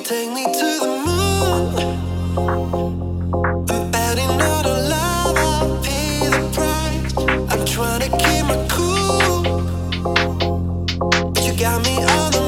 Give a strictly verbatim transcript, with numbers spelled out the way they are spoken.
take me to the moon. I'm betting on our love, I'll pay the price. I'm trying to keep my cool, but you got me on the